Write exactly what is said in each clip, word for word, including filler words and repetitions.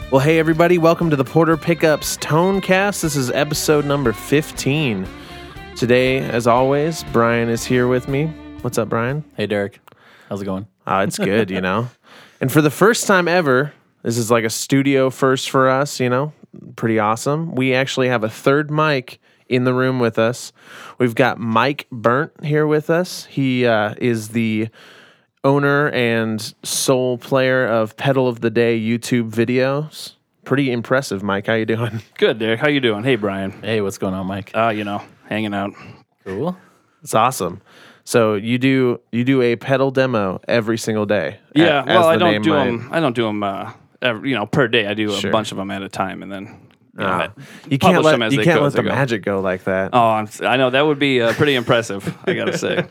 Well, hey, everybody. Welcome to the Porter Pickups Tonecast. This is episode number fifteen. Today, as always, Brian is here with me. What's up, Brian? Hey, Derek. How's it going? Uh, it's good, you know. And for the first time ever, this is like a studio first for us, you know. Pretty awesome. We actually have a third mic in the room with us. We've got Mike Burnt here with us. He uh, is the owner and sole player of Pedal of the Day YouTube videos. Pretty impressive, Mike. How you doing? Good, Derek. How you doing? Hey, Brian. Hey, what's going on, Mike? Uh, you know, hanging out. Cool. It's awesome. So you do you do a pedal demo every single day? Yeah. a- well, as I the don't name do might- them. I don't do them. Uh, every, you know, per day. I do a Sure. bunch of them at a time, and then you, know, Ah. I You can't publish let them as you they can't go, let as the they go. magic go like that. Oh, I'm, I know that would be uh, pretty impressive. I gotta say.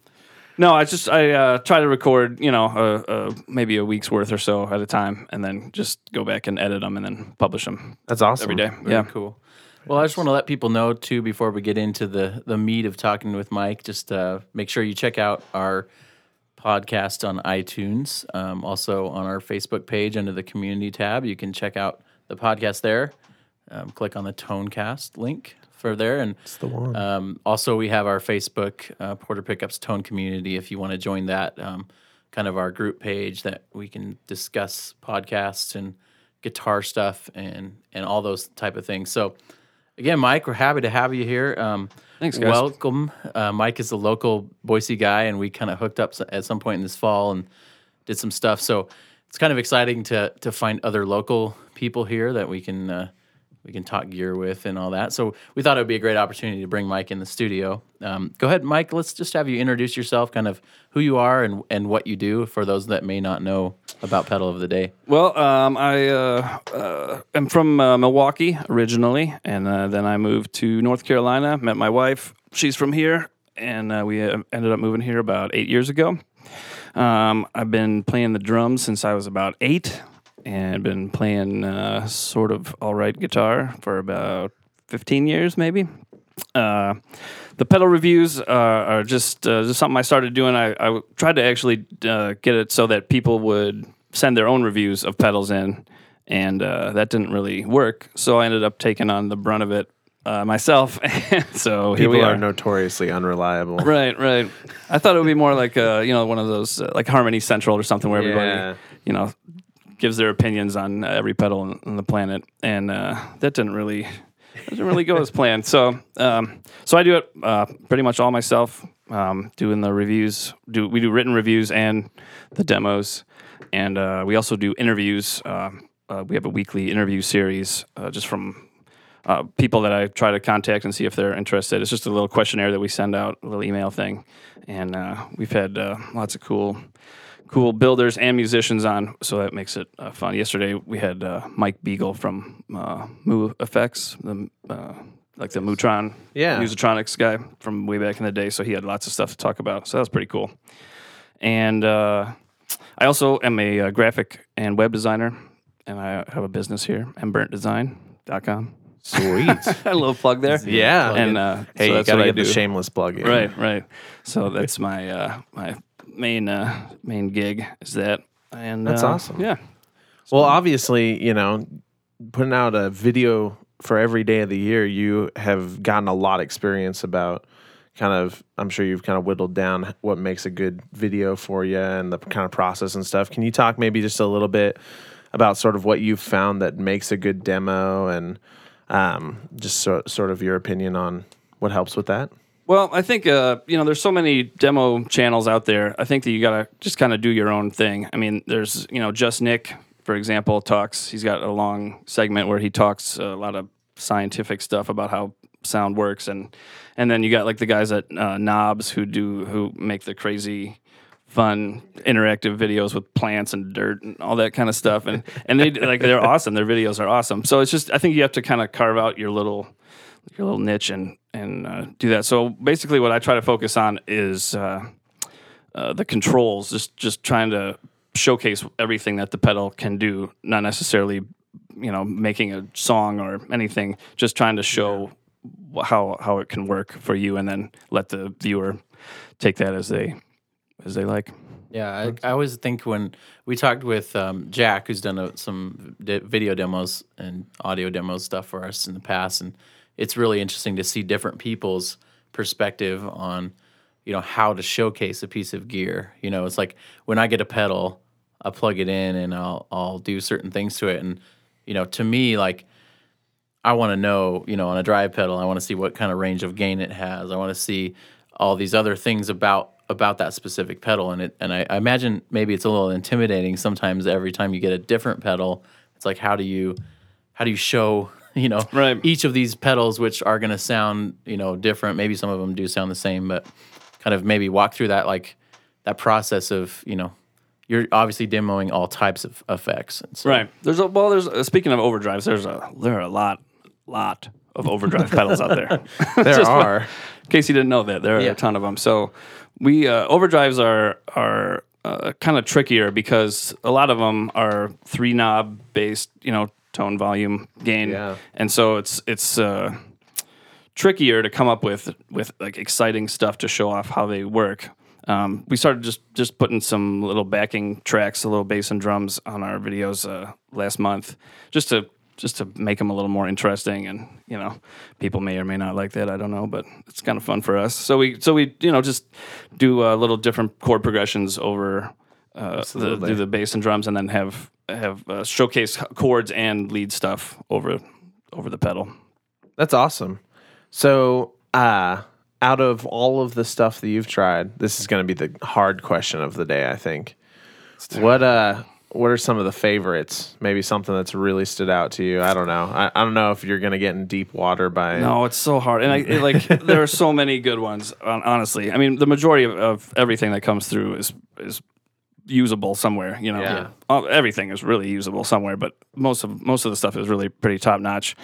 No, I just I uh, try to record, you know, uh, uh, maybe a week's worth or so at a time, and then just go back and edit them, and then publish them That's awesome. every day. Very yeah. cool. Well, I just want to let people know, too, before we get into the, the meat of talking with Mike, just uh, make sure you check out our podcast on iTunes. Um, also on our Facebook page under the community tab, you can check out the podcast there. Um, click on the Tonecast link for there. And It's the one. Um, also, we have our Facebook uh, Porter Pickups Tone Community. If you want to join that, um, kind of our group page that we can discuss podcasts and guitar stuff and and all those type of things. So, again, Mike, we're happy to have you here. Um, Thanks, guys. Welcome. Uh, Mike is a local Boise guy, and we kind of hooked up s- at some point in this fall and did some stuff. So it's kind of exciting to to find other local people here that we can. Uh, We can talk gear with and all that. So we thought it would be a great opportunity to bring Mike in the studio. Um, go ahead, Mike. Let's just have you introduce yourself, kind of who you are and, and what you do for those that may not know about Pedal of the Day. Well, um, I uh, uh, am from uh, Milwaukee originally, and uh, then I moved to North Carolina, met my wife. She's from here, and uh, we uh, ended up moving here about eight years ago. Um, I've been playing the drums since I was about eight, and been playing uh, sort of all-right guitar for about fifteen years, maybe. Uh, the pedal reviews uh, are just uh, just something I started doing. I, I tried to actually uh, get it so that people would send their own reviews of pedals in, and uh, that didn't really work. So I ended up taking on the brunt of it uh, myself. So here People we are are. notoriously unreliable. Right, right. I thought it would be more like uh, you know one of those uh, like Harmony Central or something where everybody Yeah. you know gives their opinions on every pedal on, on the planet, and uh, that didn't really doesn't really go as planned. So um, so I do it uh, pretty much all myself, um, doing the reviews. Do we do written reviews and the demos, and uh, we also do interviews. Uh, uh, we have a weekly interview series uh, just from uh, people that I try to contact and see if they're interested. It's just a little questionnaire that we send out, a little email thing, and uh, we've had uh, lots of cool. cool builders and musicians on, so that makes it uh, fun. Yesterday we had uh, Mike Beagle from uh, Moo Effects, the, uh, like the Mutron Yeah. Musitronics guy from way back in the day, so he had lots of stuff to talk about, so that was pretty cool. And uh, I also am a uh, graphic and web designer, and I have a business here, m burnt design dot com. Sweet. A little plug there. Yeah. And uh, Hey, so you that's gotta what I get the do. shameless plug in. Right, right. So that's my uh, my main uh, main gig is that, and That's uh, awesome. Yeah, Well, obviously, you know, putting out a video for every day of the year, you have gotten a lot of experience about kind of, I'm sure you've kind of whittled down what makes a good video for you and the kind of process and stuff. Can you talk maybe just a little bit about sort of what you've found that makes a good demo and um, just so, sort of your opinion on what helps with that? Well, I think uh, you know, there's so many demo channels out there. I think that you gotta just kind of do your own thing. I mean, there's you know, Just Nick, for example, talks. He's got a long segment where he talks a lot of scientific stuff about how sound works, and and then you got like the guys at uh, Knobs who do who make the crazy, fun, interactive videos with plants and dirt and all that kind of stuff, and and they like they're awesome. Their videos are awesome. So it's just I think you have to kind of carve out your little. your little niche and and uh, do that. So basically, what I try to focus on is uh, uh, the controls. Just just trying to showcase everything that the pedal can do, not necessarily you know making a song or anything. Just trying to show wh- how how it can work for you, and then let the viewer take that as they as they like. Yeah, I, I always think when we talked with um, Jack, who's done a, some di- video demos and audio demos stuff for us in the past, and it's really interesting to see different people's perspective on, you know, how to showcase a piece of gear. You know, it's like when I get a pedal, I plug it in and I'll I'll do certain things to it, and you know, to me, like I want to know, you know, on a drive pedal, I want to see what kind of range of gain it has. I want to see all these other things about about that specific pedal, and it and I, I imagine maybe it's a little intimidating sometimes. Every time you get a different pedal, it's like how do you how do you show you know Right. each of these pedals, which are going to sound you know different. Maybe some of them do sound the same, but kind of maybe walk through that like that process of you know you're obviously demoing all types of effects. And so, Right. There's a well. There's uh, speaking of overdrives. There's a there are a lot lot of overdrive pedals out there. There Just are. in case you didn't know that, there are Yeah. a ton of them. So we uh, overdrives are are uh, kind of trickier because a lot of them are three knob based, you know, tone, volume, gain, Yeah. and so it's it's uh, trickier to come up with with like exciting stuff to show off how they work. Um, we started just just putting some little backing tracks, a little bass and drums on our videos uh, last month, just to just to make them a little more interesting. And you know, people may or may not like that. I don't know, but it's kind of fun for us. So we so we you know just do uh, little different chord progressions over uh, the, Absolutely. do the bass and drums, and then have have uh, showcase chords and lead stuff over over the pedal. That's awesome. So, uh, out of all of the stuff that you've tried, this is going to be the hard question of the day, I think. What uh, what are some of the favorites? Maybe something that's really stood out to you. I don't know. I, I don't know if you're going to get in deep water by. No, it's so hard, and I it, like there are so many good ones. hon- Honestly, I mean, the majority of, of everything that comes through is is usable somewhere. You know, Yeah. Uh, everything is really usable somewhere, but most of most of the stuff is really pretty top notch.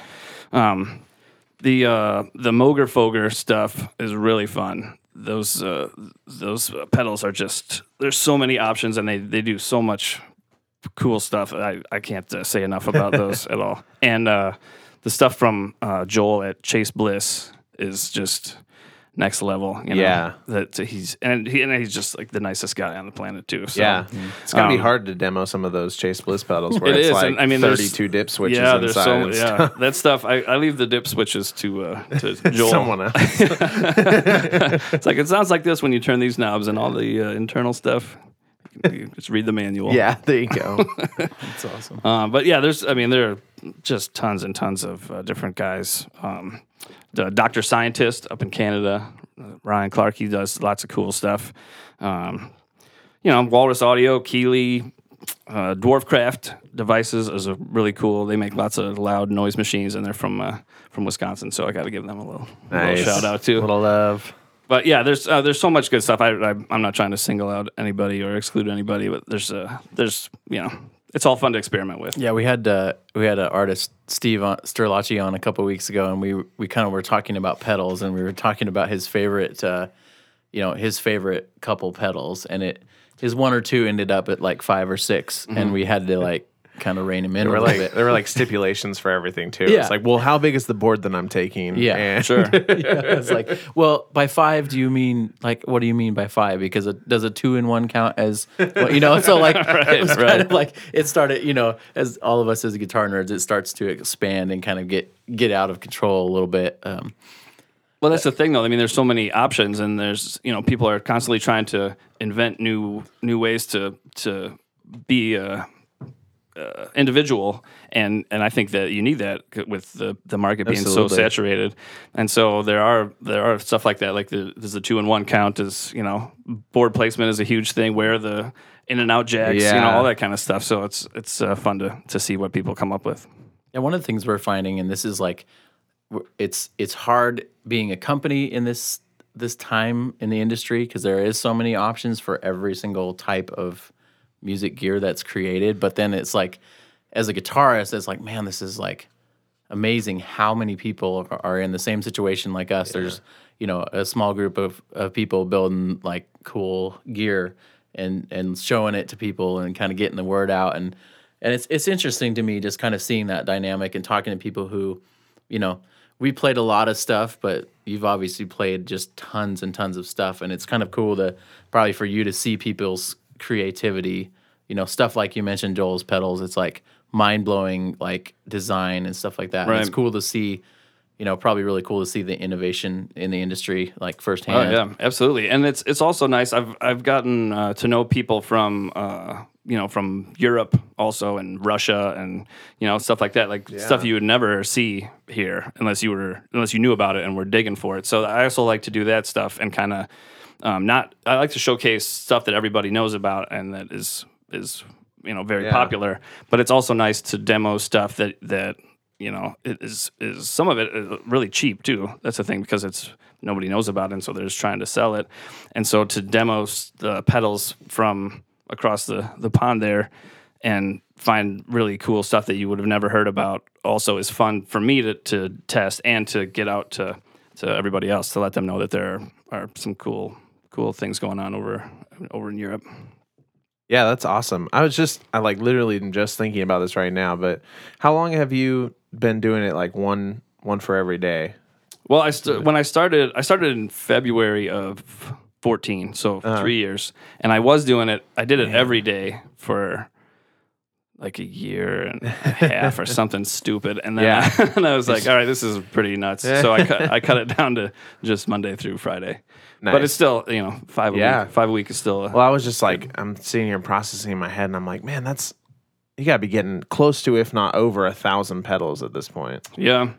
Um, the uh, the Moger Foger stuff is really fun. Those uh, those pedals are just there's so many options, and they, they do so much cool stuff. I, I can't uh, say enough about those at all. And uh, the stuff from uh, Joel at Chase Bliss is just next level. You know? Yeah. that he's and he and he's just like the nicest guy on the planet too. So, Yeah, it's gonna be Um, hard to demo some of those Chase Bliss pedals where It it's is, like and I mean, there's- thirty-two dip switches yeah, there's inside so and yeah stuff. that stuff. I, I leave the dip switches to uh, to Joel. Someone else. It's like it sounds like this when you turn these knobs and all the uh, internal stuff. You can- you just read the manual. Yeah, there you go. That's awesome. Uh, but yeah, there's, I mean, there are just tons and tons of uh, different guys. Um, the Doctor Scientist up in Canada, uh, Ryan Clark, he does lots of cool stuff. Um, you know, Walrus Audio, Keeley, uh, Dwarfcraft Devices is a really cool. They make lots of loud noise machines, and they're from uh, from Wisconsin, so I got to give them a little, a little Nice. shout out too. Little love. But yeah, there's uh, there's so much good stuff. I, I I'm not trying to single out anybody or exclude anybody, but there's uh, there's you know, it's all fun to experiment with. Yeah, we had uh, we had an artist Steve on, Sterlacci on a couple weeks ago, and we we kind of were talking about pedals, and we were talking about his favorite, uh, you know, his favorite couple pedals, and it his one or two ended up at like five or six, and we had to like kind of rein him in There a were little like bit. there were like stipulations for everything too. Yeah. It's like, well, how big is the board that I'm taking? Yeah, And- Sure. It's like, well, by five, do you mean like what do you mean by five? Because it, does a two in one count as well, you know? So like, it was kind of like it started. You know, as all of us as guitar nerds, it starts to expand and kind of get get out of control a little bit. Um, Well, that's the thing, though. I mean, there's so many options, and there's you know people are constantly trying to invent new new ways to to be uh, uh, individual, and and I think that you need that c- with the, the market being Absolutely. so saturated, and so there are there are stuff like that. Like the there's the two in one count is you know board placement is a huge thing. Where the in and out jacks, you know, Yeah. all that kind of stuff. So it's it's uh, fun to to see what people come up with. And one of the things we're finding, and this is like, w- it's it's hard being a company in this this time in the industry because there is so many options for every single type of music gear that's created. But then it's like, as a guitarist, it's like, man, this is like amazing how many people are- are in the same situation like us. There's, you know, a small group of, of people building like cool gear and and showing it to people and kind of getting the word out. And and it's it's interesting to me just kind of seeing that dynamic and talking to people who, you know, we played a lot of stuff, but you've obviously played just tons and tons of stuff. And it's kind of cool to probably for you to see people's creativity, you know, stuff like you mentioned, Joel's pedals. It's like mind blowing, like design and stuff like that. And Right. it's cool to see. You know, probably really cool to see the innovation in the industry, like Oh firsthand. yeah, absolutely. And it's it's also nice. I've I've gotten uh, to know people from uh, you know from Europe also, and Russia, and you know stuff like that, like stuff you would never see here unless you were unless you knew about it and were digging for it. So I also like to do that stuff and kind of um, not. I like to showcase stuff that everybody knows about and that is is you know very Yeah. popular. But it's also nice to demo stuff that that. You know, it is is some of it is really cheap too. That's the thing, because it's nobody knows about it, and so they're just trying to sell it. And so to demo s- the pedals from across the, the pond there and find really cool stuff that you would have never heard about also is fun for me to, to test and to get out to, to everybody else to let them know that there are some cool cool things going on over over in Europe. Yeah, that's awesome. I was just, I like literally just thinking about this right now, but how long have you been doing it like one one for every day? Well, I st- when I started, I started in February of fourteen, so three years, and I was doing it. I did it every day for like a year and a half or something stupid, and then Yeah. I, and I was like, all right, this is pretty nuts. So I cut I cut it down to just Monday through Friday. But Nice. it's still, you know, five a Yeah. week. Five a week is still. A, Well, I was just like, I'm sitting here processing in my head, and I'm like, man, that's, you got to be getting close to, if not over, a thousand pedals at this point. yeah.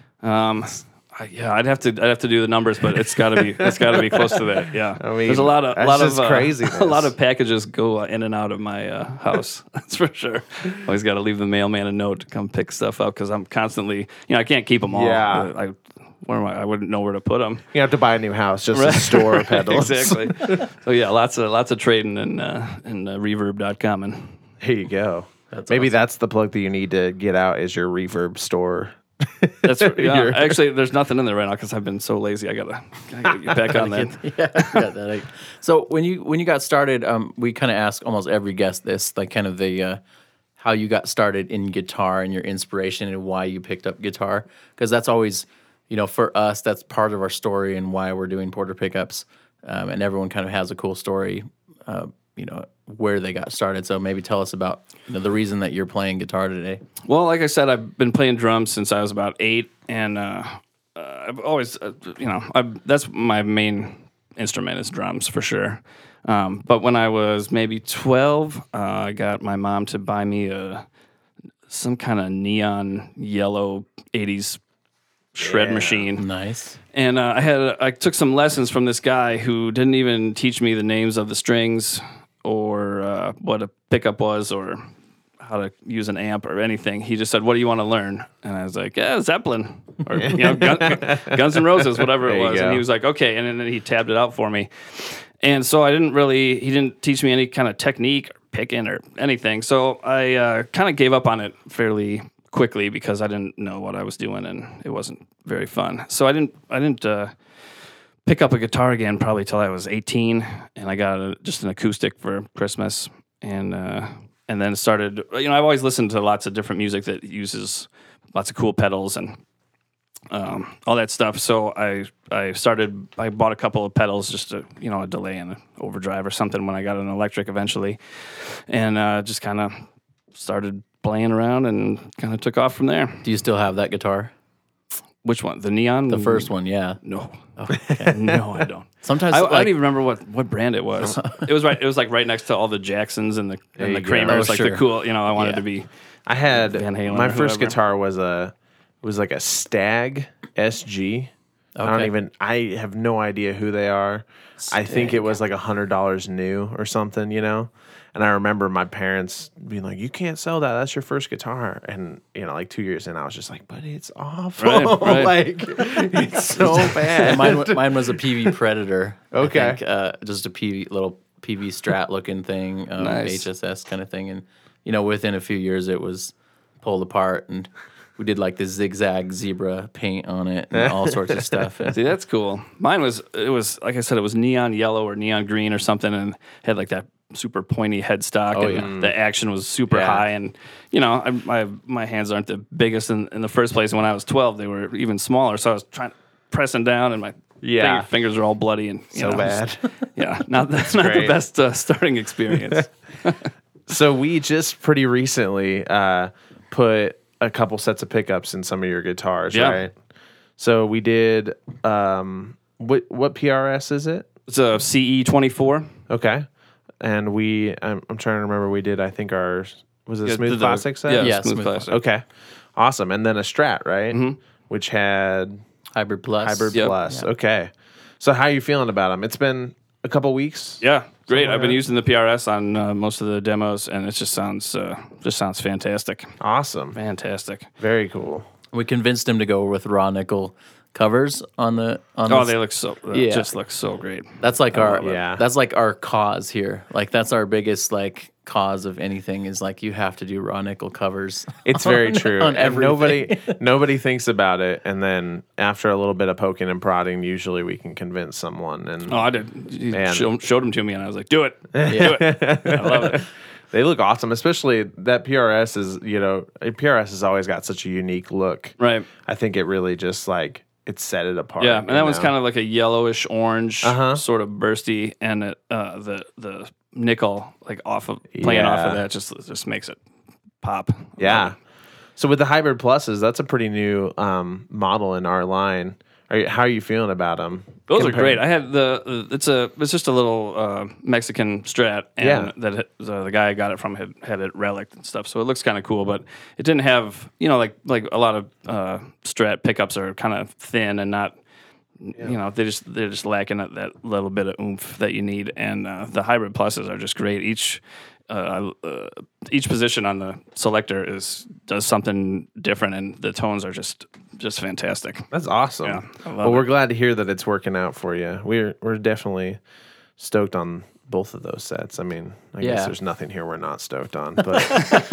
Um, I, yeah, I'd have to I'd have to do the numbers, but it's got to be it's got to be close to that. Yeah, I mean, there's a lot of a that's lot just of uh, craziness. a lot of packages go uh, in and out of my uh, house. That's for sure. Always got to leave the mailman a note to come pick stuff up because I'm constantly, you know, I can't keep them all. Yeah. Uh, I where am I? I wouldn't know where to put them. You have to buy a new house just to store pedals. Exactly. So yeah, lots of lots of trading in uh, in uh, reverb dot com and There you go. That's Maybe awesome. that's the plug that you need to get out is your Reverb store. that's yeah. You're- Actually, there's nothing in there right now because I've been so lazy. I gotta, I gotta get back on that. yeah, got that. Like- So when you when you got started, um, we kind of ask almost every guest this, like kind of the uh, how you got started in guitar and your inspiration and why you picked up guitar, because that's always, you know, for us that's part of our story and why we're doing Porter Pickups, um, and everyone kind of has a cool story, uh, you know, where they got started. So maybe tell us about you know, the reason that you're playing guitar today. Well, like I said, I've been playing drums since I was about eight, and uh, uh, I've always, uh, you know, I've, that's my main instrument is drums for sure. Um, but when I was maybe twelve, uh, I got my mom to buy me a some kind of neon yellow eighties shred Yeah. machine. Nice. And uh, I had I took some lessons from this guy who didn't even teach me the names of the strings or uh, what a pickup was or how to use an amp or anything. He just said, "What do you want to learn?" And I was like, "Yeah, Zeppelin or you know, Gun, Guns N' Roses, whatever There it you was." go. And he was like, "Okay," and then he tabbed it out for me. And so I didn't really he didn't teach me any kind of technique or picking or anything. So I uh, kind of gave up on it fairly quickly because I didn't know what I was doing and it wasn't very fun. So I didn't I didn't uh, pick up a guitar again probably till I was eighteen, and I got a, just an acoustic for Christmas, and uh, and then started. You know, I've always listened to lots of different music that uses lots of cool pedals and um, all that stuff. So I I started. I bought a couple of pedals, just a you know a delay and an overdrive or something when I got an electric eventually, and uh, just kind of started playing around and kind of took off from there. Do you still have that guitar? Which one? The neon? The first one, yeah. No. Oh, okay. No, I don't. Sometimes I, I like, don't even remember what, what brand it was. It was right. It was like right next to all the Jacksons and the and you the go. Kramers, Oh, like sure. the cool. You know, I wanted Yeah. to be. I had Van Halen my or first whoever. guitar was a was like a Stag S G. I don't Okay. even. I have no idea who they are. I think it was like a hundred dollars new or something, you know. And I remember my parents being like, "You can't sell that. That's your first guitar." And you know, like two years in, I was just like, "But it's awful. Right, right. like it's so bad." And mine, wa- mine was a P V Predator. I Okay. think, uh, just a P V little P V Strat looking thing, um, Nice. H S S kind of thing. And you know, within a few years, it was pulled apart, and we did like the zigzag zebra paint on it and all sorts of stuff. And See, that's cool. Mine was. It was like I said. It was neon yellow or neon green or something, and had like that super pointy headstock. Oh, and yeah. the action was super Yeah. high, and you know, I, my my hands aren't the biggest in, in the first place. And when I was twelve, they were even smaller. So I was trying pressing down, and my Yeah. Finger- fingers are all bloody and you So know, bad. just- yeah, not that's not the great. best uh, starting experience. So we just pretty recently uh, put a couple sets of pickups in some of your guitars, Yeah. right? So we did. Um, what what P R S is it? It's a C E twenty-four. Okay, and we. I'm, I'm trying to remember. We did. I think ours was it Yeah, Smooth the- the- Classic set. Yeah, Yeah, smooth, Smooth classic. Okay. Awesome. And then a Strat, right? Mm-hmm. Which had Hybrid Plus. Hybrid Yep. Plus. Okay. So how are you feeling about them? It's been a couple weeks. Yeah, great. I've been like that. using the P R S on uh, most of the demos, and it just sounds uh, just sounds fantastic. Awesome. Fantastic. Very cool. We convinced him to go with raw nickel covers on the on. Oh, the, they look so. Uh, Yeah. Just look so great. That's like our love it. Yeah. that's like our cause here. Like that's our biggest like cause of anything is like you have to do raw nickel covers. It's very true. on and nobody everything. nobody thinks about it, and then after a little bit of poking and prodding, usually we can convince someone. And Oh, I did. You Man. show, showed them to me, and I was like, "Do it, Yeah. do it." I love it. they look awesome, especially that P R S is, you know, P R S has always got such a unique look. Right. I think it really just like it set it apart. Yeah, and that one's kind of like a yellowish orange, Uh-huh. sort of bursty, and it, uh, the the nickel like off of playing off Yeah. of that just just makes it pop. Yeah. So with the Hybrid Pluses, that's a pretty new um, model in our line. Are you, how are you feeling about them? Those are great. I had the it's a it's just a little uh, Mexican Strat, and Yeah. that it- the, the guy I got it from had had it relicked and stuff, so it looks kind of cool. But it didn't have you know like like a lot of uh, Strat pickups are kind of thin and not you know they just they're just lacking that, that little bit of oomph that you need. And uh, the Hybrid Pluses are just great. Each uh, uh, each position on the selector is does something different, and the tones are just just fantastic. That's awesome. Yeah, I love well, we're it. glad to hear that it's working out for you. We're we're definitely stoked on both of those sets. I mean, I guess Yeah. there's nothing here we're not stoked on. But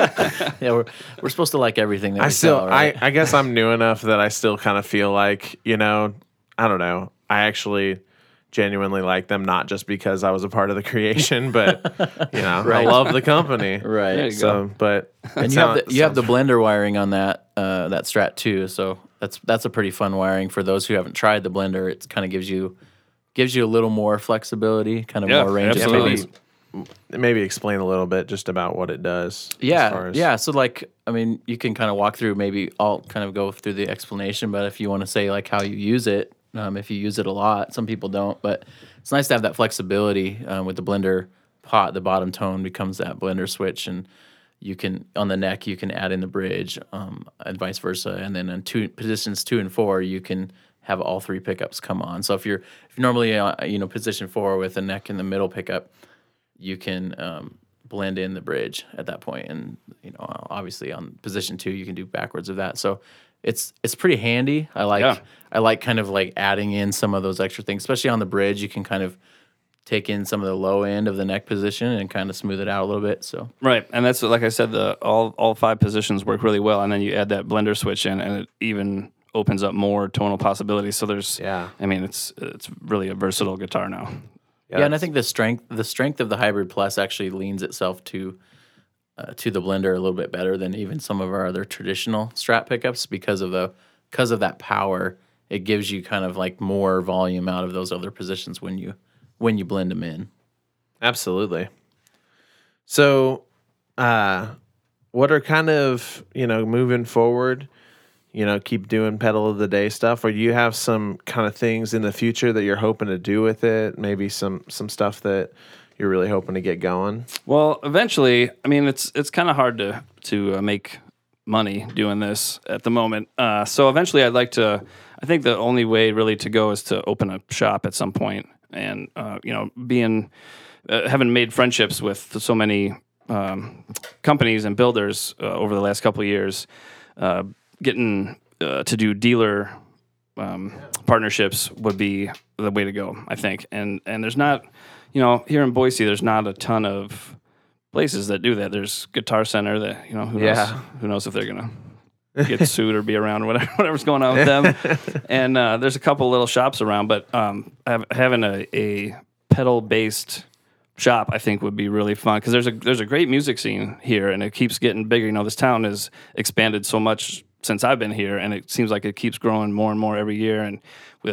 Yeah, we're we're supposed to like everything that I we still, sell, right? I, I guess I'm new enough that I still kind of feel like, you know, I don't know. I actually genuinely like them, not just because I was a part of the creation, but you know, Right. I love the company. right. There you So, but And you have the you have the blender wiring on that uh, that Strat too, so that's that's a pretty fun wiring for those who haven't tried the blender. It kind of gives you gives you a little more flexibility, kind of Yeah, more range of absolutely. tones. maybe explain a little bit just about what it does. as Yeah, far as- yeah. So like, I mean, you can kind of walk through. Maybe I'll kind of go through the explanation, but if you want to say like how you use it, um, if you use it a lot, some people don't, but it's nice to have that flexibility um, with the blender pot. The bottom tone becomes that blender switch, and you can on the neck you can add in the bridge, um, and vice versa. And then in two positions two and four, you can have all three pickups come on. So if you're if you're normally uh, you know position four with a neck in the middle pickup, you can um, blend in the bridge at that point, and you know obviously on position two you can do backwards of that. So it's it's pretty handy. I like Yeah. I like kind of like adding in some of those extra things, especially on the bridge. You can kind of take in some of the low end of the neck position and kind of smooth it out a little bit. So Right, and that's like I said, the all all five positions work really well, and then you add that blender switch in, and it even opens up more tonal possibilities. So there's, Yeah. I mean, it's it's really a versatile guitar now. yeah, and I think the strength the strength of the Hybrid Plus actually leans itself to uh, to the blender a little bit better than even some of our other traditional Strat pickups because of the because of that power. It gives you kind of like more volume out of those other positions when you when you blend them in. Absolutely. So, uh, what are kind of, you know, moving forward, you know, keep doing pedal of the day stuff, or do you have some kind of things in the future that you're hoping to do with it? Maybe some, some stuff that you're really hoping to get going? Well, eventually, I mean, it's it's kind of hard to to uh, make money doing this at the moment. Uh, so eventually, I'd like to. I think the only way really to go is to open a shop at some point, and uh, you know, being uh, having made friendships with so many um, companies and builders uh, over the last couple of years, uh, getting uh, to do dealer um, partnerships would be the way to go, I think. And and there's not, you know, here in Boise, there's not a ton of places that do that. There's Guitar Center that, you know, who knows, Yeah. who knows if they're gonna get sued or be around, whatever, whatever's going on with them. And uh, there's a couple little shops around, but um, have, having a, a pedal-based shop, I think, would be really fun because there's a there's a great music scene here, and it keeps getting bigger. You know, this town has expanded so much since I've been here, and it seems like it keeps growing more and more every year. And with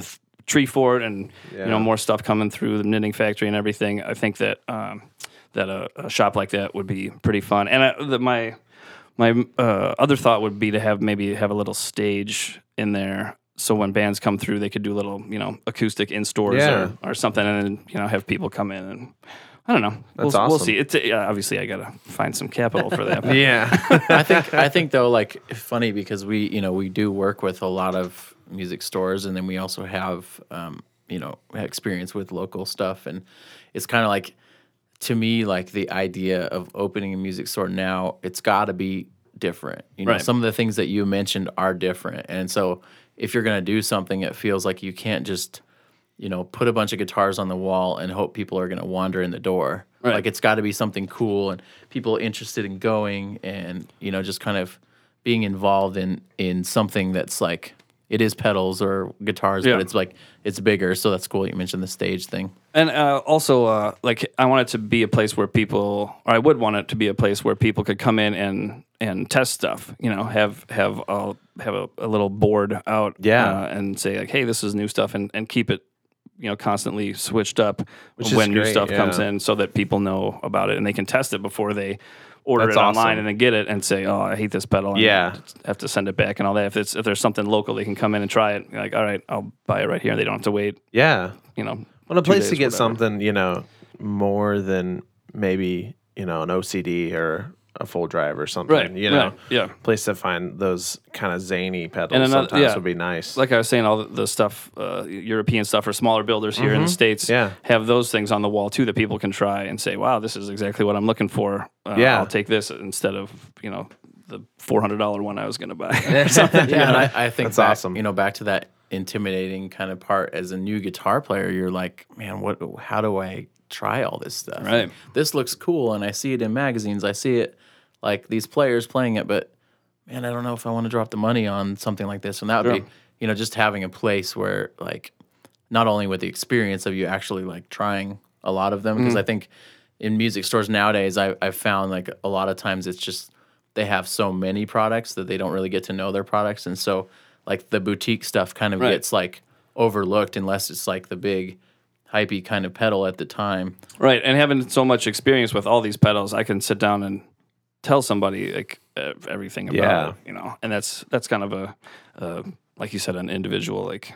tree fort and Yeah. you know more stuff coming through the knitting factory and everything. I think that um, that a, a shop like that would be pretty fun. And I, the, my my uh, other thought would be to have maybe have a little stage in there. So when bands come through, they could do little, you know, acoustic in stores Yeah. or, or something, and then you know have people come in and I don't know. That's we'll, we'll awesome. see. It's uh, obviously I gotta find some capital for that. but- Yeah. I think I think though, like funny because we you know we do work with a lot of music stores, and then we also have um, you know experience with local stuff, and it's kind of like to me like the idea of opening a music store now, it's got to be different. You know, Right. some of the things that you mentioned are different, and so if you're gonna do something, it feels like you can't just you know, put a bunch of guitars on the wall and hope people are going to wander in the door. Right. Like it's got to be something cool and people interested in going and, you know, just kind of being involved in, in something that's like, it is pedals or guitars, Yeah. but it's like, it's bigger. So that's cool. You mentioned the stage thing. And uh, also, uh, like, I want it to be a place where people, or I would want it to be a place where people could come in and and test stuff. You know, have have a have a, a little board out, Yeah. uh, and say like, hey, this is new stuff, and, and keep it, you know, constantly switched up Which is when new great, stuff comes yeah. in, so that people know about it and they can test it before they order That's it online awesome. and then get it and say, oh, I hate this pedal. And Yeah. have to send it back and all that. If it's if there's something local, they can come in and try it. Like, all right, I'll buy it right here. They don't have to wait. Yeah. You know. Well, a two place to days, get whatever. something, you know, more than maybe, you know, an O C D or a full drive or something, Right, you know. right, yeah. Place to find those kind of zany pedals And another- sometimes yeah. would be nice. Like I was saying, all the, the stuff, uh, European stuff for smaller builders here in the States Mm-hmm. Yeah. have those things on the wall too that people can try and say, wow, this is exactly what I'm looking for. Uh, Yeah. I'll take this instead of, you know, the four hundred dollars one I was going to buy. or something. Yeah, and I, I think That's back, awesome. you know, back to that intimidating kind of part as a new guitar player, you're like, man, what? How do I try all this stuff? Right. This looks cool, and I see it in magazines. I see it like these players playing it, but man, I don't know if I want to drop the money on something like this. And that would Sure. be, you know, just having a place where like, not only with the experience of you actually like trying a lot of them, because Mm-hmm. I think in music stores nowadays, I, I've found like a lot of times it's just they have so many products that they don't really get to know their products, and so like the boutique stuff kind of Right. gets like overlooked unless it's like the big hypey kind of pedal at the time. Right. And having so much experience with all these pedals, I can sit down and tell somebody like uh, everything about Yeah. it, you know, and that's, that's kind of a, uh, like you said, an individual, like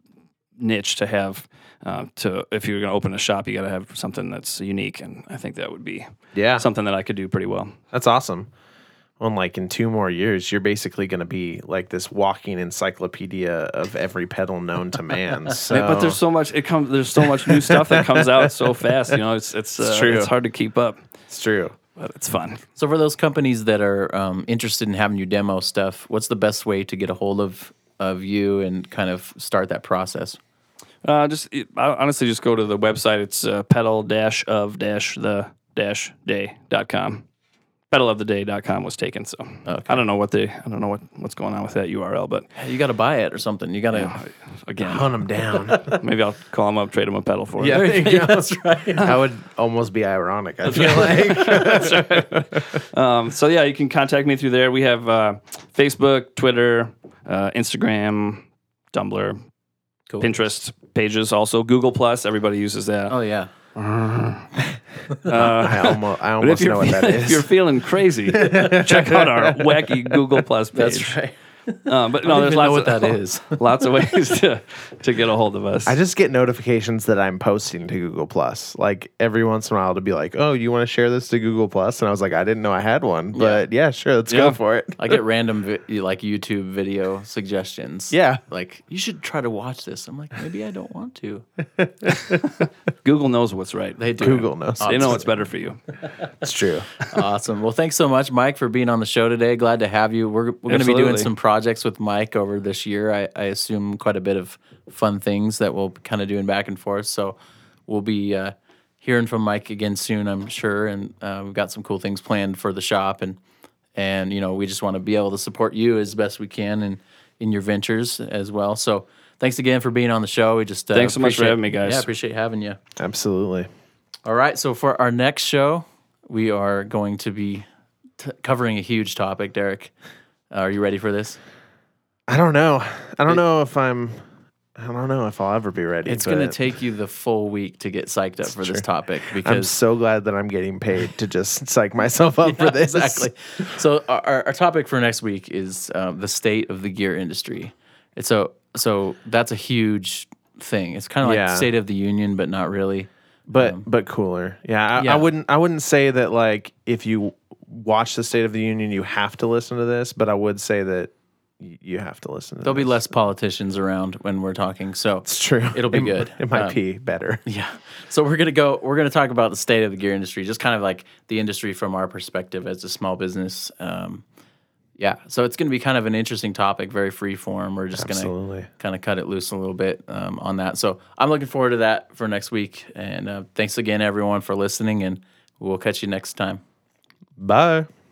niche to have, uh, to, if you're going to open a shop, you got to have something that's unique. And I think that would be yeah. something that I could do pretty well. That's awesome. Well, in like in two more years, you're basically going to be like this walking encyclopedia of every pedal known to man. So, But there's so much, it comes, there's so much new stuff that comes out so fast, you know, it's, it's, uh, It's true. it's hard to keep up, it's true. but it's fun. So for those companies that are um, interested in having you demo stuff, what's the best way to get a hold of of you and kind of start that process? Uh, just it, I honestly just go to the website. It's uh, pedal dash of dash the dash day dot com. pedal of the day dot com was taken, so I don't know what they I don't know what, what's going on with that U R L, but You got to buy it or something. You got to. uh, again, Hunt them down. maybe I'll call them up, trade them a pedal for it. Yeah, there you go. That's right. That would almost be ironic, I feel like. Um, so yeah, you can contact me through there. We have uh, Facebook, Twitter, uh, Instagram, Tumblr, Cool. Pinterest pages, also Google Plus. Everybody uses that. Oh yeah. I almost, I But almost if know you're, what that if you're is. feeling crazy, check out our wacky Google Plus page. That's right. Um, but I no, don't there's even lots know what of, that is. lots of ways to, to get a hold of us. I just get notifications that I'm posting to Google Plus. Like every once in a while to be like, "Oh, you want to share this to Google Plus?" And I was like, "I didn't know I had one, but yeah, sure, let's Yeah. go for it." I get random vi- like YouTube video suggestions. Yeah. Like you should try to watch this. I'm like, maybe I don't want to. Google knows what's right. They do. Google knows. They know what's better for you. It's true. Awesome. Well, thanks so much, Mike, for being on the show today. Glad to have you. We're we're going to be doing Absolutely. some projects with Mike over this year. I, I assume quite a bit of fun things that we'll kind of doing back and forth. So we'll be uh, hearing from Mike again soon, I'm sure. And uh, we've got some cool things planned for the shop, and and you know we just want to be able to support you as best we can and in your ventures as well. So thanks again for being on the show. We just uh, Thanks so much for appreciate- having me, guys. Yeah, appreciate having you. Absolutely. All right, so for our next show, we are going to be t- covering a huge topic. Derek, are you ready for this? I don't know. I don't know if I'm I don't know if I'll ever be ready. It's going to but take you the full week to get psyched up for true. this topic I'm because so glad that I'm getting paid to just psych myself up for this. exactly. So our, our topic for next week is um, the state of the gear industry. It's so so that's a huge thing. It's kind of like Yeah. State of the Union, but not really. but Um, but cooler. Yeah, I, Yeah. I wouldn't I wouldn't say that like if you watch the State of the Union, you have to listen to this. But I would say that y- you have to listen. to There'll be this. less politicians around when we're talking, so It's true. It'll be It- good. It might Um, be better. yeah. So we're gonna go. We're gonna talk about the state of the gear industry, just kind of like the industry from our perspective as a small business. Um, yeah. So it's gonna be kind of an interesting topic, very free form. We're just gonna Absolutely. kind of cut it loose a little bit um, on that. So I'm looking forward to that for next week. And uh, thanks again, everyone, for listening. And we'll catch you next time. Bye.